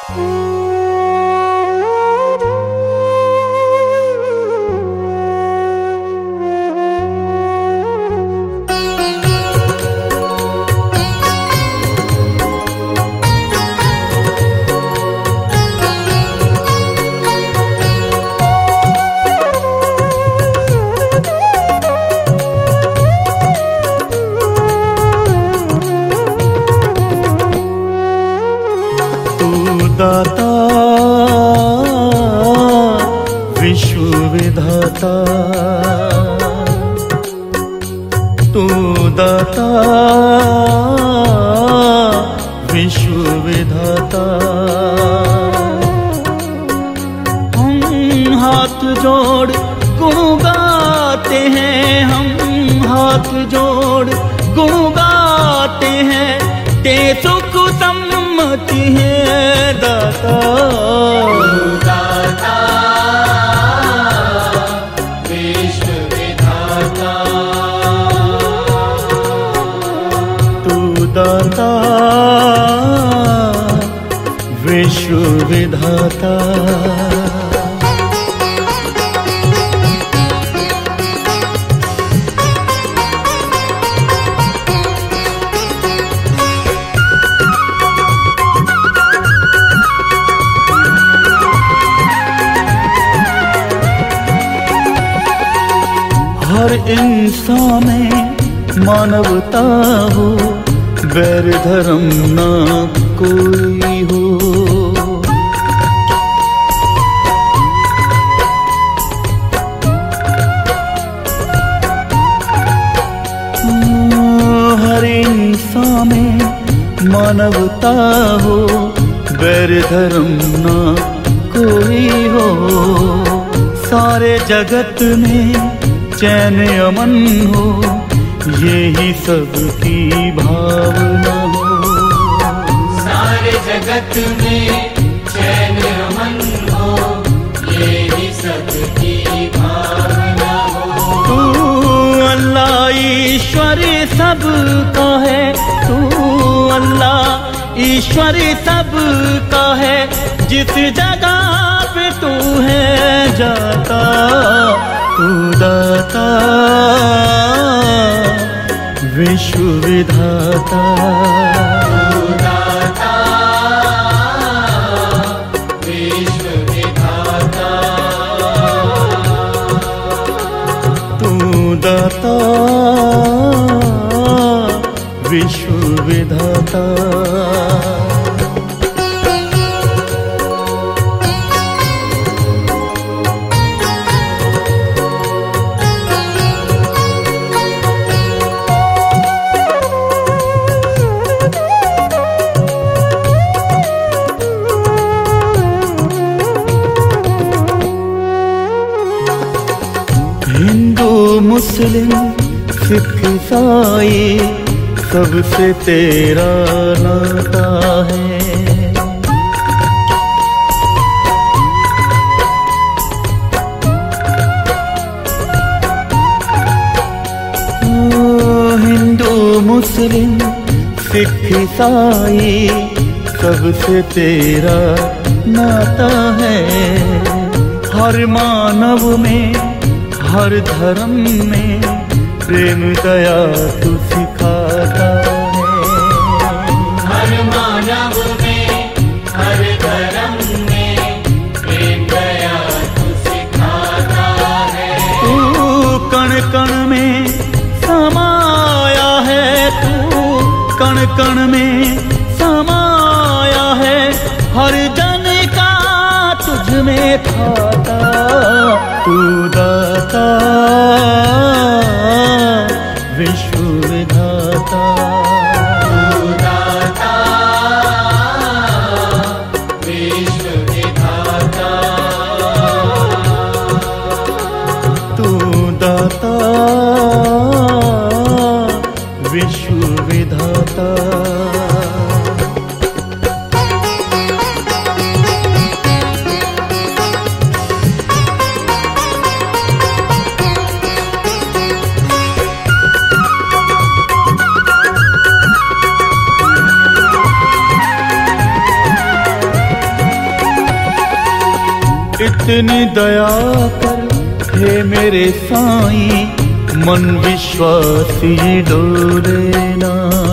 दाता विश्व विधाता, तू दाता विश्व विधाता। हम हाथ जोड़ गुण गाते हैं, हम हाथ जोड़ गुण गाते हैं, ते सुख सम्मति है दाता। दाता विश्व विधाता, तू दाता विश्व विधाता। हर इंसान में मानवता हो, बैर धर्म ना कोई हो। हर इंसान में मानवता हो, बैर धर्म ना कोई हो। सारे जगत में चैन अमन हो, यही सबकी भावना हो। सारे जगत में चैन अमन हो, यही सबकी भावना हो। तू अल्लाह ईश्वर सबका है, तू अल्लाह ईश्वर सबका है। जिस जगह पे तू है जाता, तू दाता विश्व विधाता। तू दाता विश्व विधाता, तू दाता विश्व विधाता। हिंदू मुस्लिम सिख ईसाई सबसे तेरा नाता है। हिंदू मुस्लिम सिख ईसाई सबसे तेरा नाता है। हर मानव में हर धर्म में प्रेम दया तू सिखाता है। हर मानव में हर धर्म में प्रेम दया तू सिखाता है। तू कण कण में समाया है, तू कण कण में समाया है। हर जन का तुझ में खाता, तू दाता विश्व विधाता। तू दाता विश्व विधाता, तू दाता विश्व विधाता। इतनी दया कर हे मेरे साईं, मन विश्वासी डोले ना।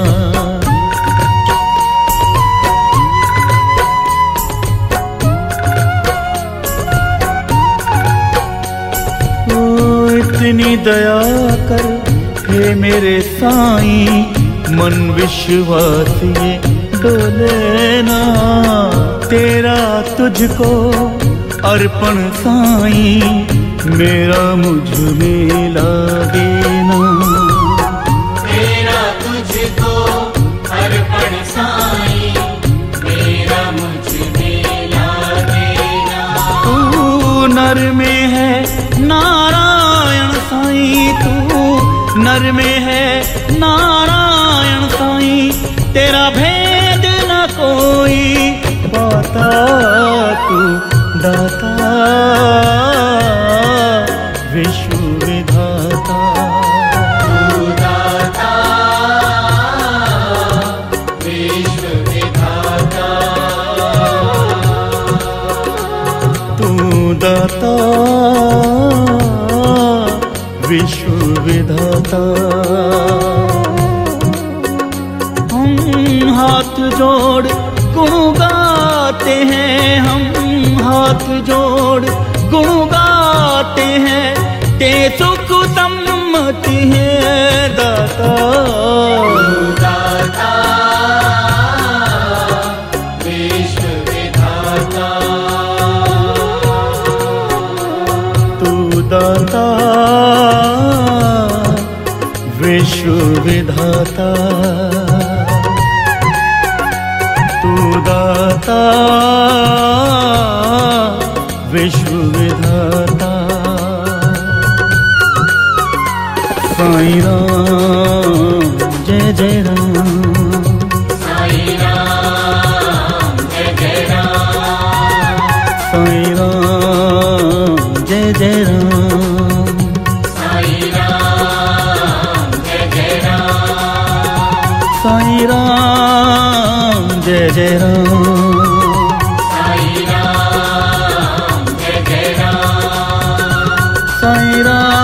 इतनी दया कर हे मेरे साईं, मन विश्वासी डोले ना। तेरा तुझको अर्पण साईं, मेरा मुझ में लागे ना। तेरा तुझको अर्पण साईं, मेरा मुझ में लागे ना। तू नर में है नारायण साईं, तू नर में है नारायण साईं, तेरा भेद न कोई पाता। तू दाता विश्व विधाता, तू दाता विश्व विधाता, तू दाता विश्व विधाता। हम हाथ जोड़ गुण गाते हैं, हम हाथ जोड़ गुण गाते हैं, ते सुख सम्मति है दाता। दाता विश्व विधाता, तू दाता विश्व विधाता, तू दाता विश्व विधाता। साईं राम जय जय राम, साईं राम जय जय राम, साईं राम जय जय राम, साईं राम जय जय राम, साईं राम जय जय राम, साईं राम जय जय राम, साईं राम